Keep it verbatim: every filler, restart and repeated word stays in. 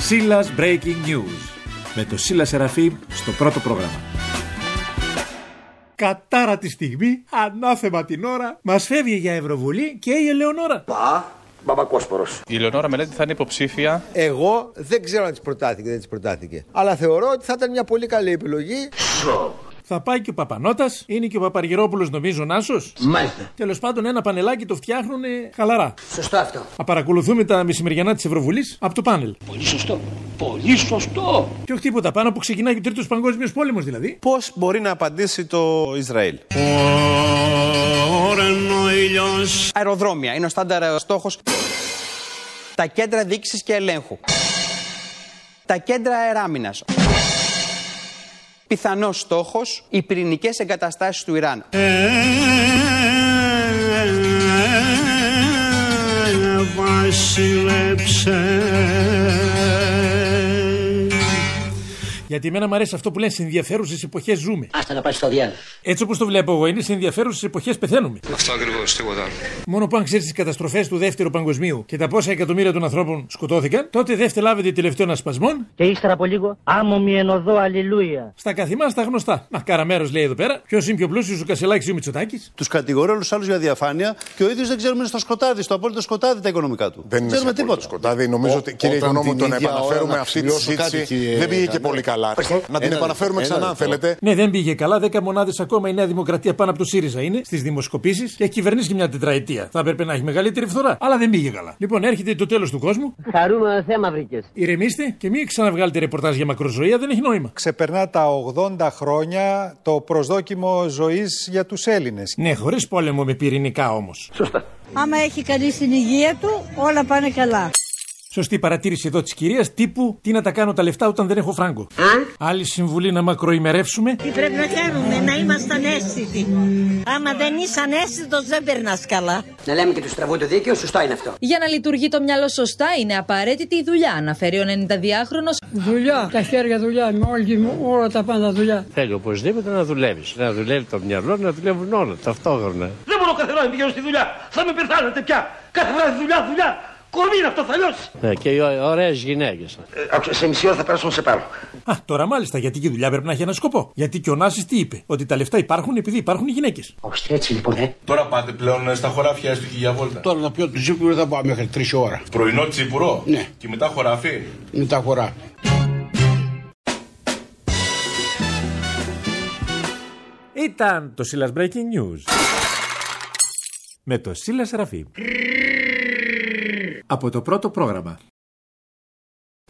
Σίλας Breaking News με το Σίλα Σεραφείμ στο πρώτο πρόγραμμα. Κατάρα τη στιγμή, ανάθεμα την ώρα, μας φεύγει για Ευρωβουλή και η Ελεονόρα. Πα, Μπαμπακόσπορος. Η Ελεονόρα Μελέτη θα είναι υποψήφια. Εγώ δεν ξέρω αν της προτάθηκε, δεν της προτάθηκε. Αλλά θεωρώ ότι θα ήταν μια πολύ καλή επιλογή. Θα πάει και ο Παπανώτας, είναι και ο Παπαργυρόπουλος νομίζω Νάσος. Μάλιστα. Τέλος πάντων ένα πανελάκι το φτιάχνουν χαλαρά. Σωστό αυτό. Θα παρακολουθούμε τα μεσημεριανά της Ευρωβουλής από το πάνελ. Πολύ σωστό. Πολύ σωστό. Και όχι τίποτα πάνω που ξεκινάει και ο τρίτος παγκόσμιος πόλεμος δηλαδή. Πώς μπορεί να απαντήσει το Ισραήλ? Αεροδρόμια είναι ο στάνταρ στόχος. Τα κέντρα διοίκησης και ελέγχου. Τα κέντρα αεράμινας. Πιθανός στόχος, οι πυρηνικές εγκαταστάσεις του Ιράν. Γιατί εμένα μου αρέσει αυτό που λένε σε ενδιαφέρουσες εποχές ζούμε. Άστα να πάει στο διάλογο. Έτσι όπως το βλέπω εγώ, είναι σε ενδιαφέρουσες εποχές πεθαίνουμε. Αυτό ακριβώς, τίποτα άλλο. Μόνο που αν ξέρεις τις καταστροφές του δεύτερου παγκοσμίου και τα πόσα εκατομμύρια των ανθρώπων σκοτώθηκαν, τότε δεν φτελάβεται τελευταίων ασπασμών. Και ύστερα από λίγο, άμμο εν οδό, αλληλούια. Στα καθημά στα γνωστά. Να, καραμέρος λέει εδώ πέρα. Ποιος είναι πιο πλούσιος, ο Κασελάκης ή ο Μητσοτάκης? Τους κατηγορεί όλους τους άλλους για διαφάνεια και ο ίδιος δεν ξέρουμε στο σκοτάδι, στο απόλυτο σκοτάδι τα οικονομικά του. Δεν ξέρουμε τίποτα. Σκοτάδι, νομίζω ότι κύριε Οικονόμου, το να επαναφέρουμε αυτή τη συζήτηση δεν πήγε και πολύ καλά. Να την επαναφέρουμε ξανά, αν θέλετε. Ναι, δεν πήγε καλά. Δέκα μονάδες ακόμα η Νέα Δημοκρατία πάνω από το ΣΥΡΙΖΑ είναι στις δημοσκοπήσεις και έχει κυβερνήσει και μια τετραετία. Θα έπρεπε να έχει μεγαλύτερη φθορά. Αλλά δεν πήγε καλά. Λοιπόν, έρχεται το τέλος του κόσμου. Χαρούμενο θέμα βρήκες. Ηρεμήστε και μην ξαναβγάλετε ρεπορτάζ για μακροζωία, δεν έχει νόημα. Ξεπερνά τα ογδόντα χρόνια το προσδόκιμο ζωής για τους Έλληνες. Ναι, χωρίς πόλεμο με πυρηνικά όμως. Σωστά. Άμα έχει κανείς την υγεία του, όλα πάνε καλά. Σωστή παρατήρηση εδώ της κυρίας, τύπου τι να τα κάνω τα λεφτά όταν δεν έχω φράγκο. Α? Άλλη συμβουλή να μακροημερεύσουμε. Τι πρέπει να κάνουμε, να είμαστε ανέστητοι. Άμα δεν είσαι ανέστητος δεν περνάς καλά. Να λέμε και του στραβού το δίκαιο, σωστό είναι αυτό. Για να λειτουργεί το μυαλό σωστά είναι απαραίτητη η δουλειά, αναφέρει ο ενενηνταδυάχρονος. Δουλειά, τα χέρια δουλειά, με όλη, όλα τα πάντα δουλειά. Θέλει οπωσδήποτε να δουλεύεις. Να δουλεύει το μυαλό, να δουλεύουν όλα ταυτόχρονα. Δεν μπορώ κάθε βράδυ να πηγαίνω στη δουλειά. Θα με πεθάνετε πια. Κάθε βράδυ δουλειά, δουλειά. Κορμί είναι αυτό, θα λιώσει. Ε, και οι ωραίες γυναίκες. Ε, σε μισή ώρα θα περάσω να σε πάρω. Α, τώρα μάλιστα, γιατί και η δουλειά πρέπει να έχει ένα σκοπό. Γιατί και ο Νάσης τι είπε? Ότι τα λεφτά υπάρχουν επειδή υπάρχουν οι γυναίκες. Όχι, έτσι λοιπόν, ε. Τώρα πάτε πλέον στα χωράφια έστω και για βόλτα. Τώρα θα πιω του Τσίπουρου θα πάω μέχρι τρεις ώρα. Πρωινό Τσίπουρο. Ναι. Και μετά χωράφι. Μετά χωράφι. Ήταν το Σίλας Breaking News με το Σίλα Σεραφείμ από το πρώτο πρόγραμμα.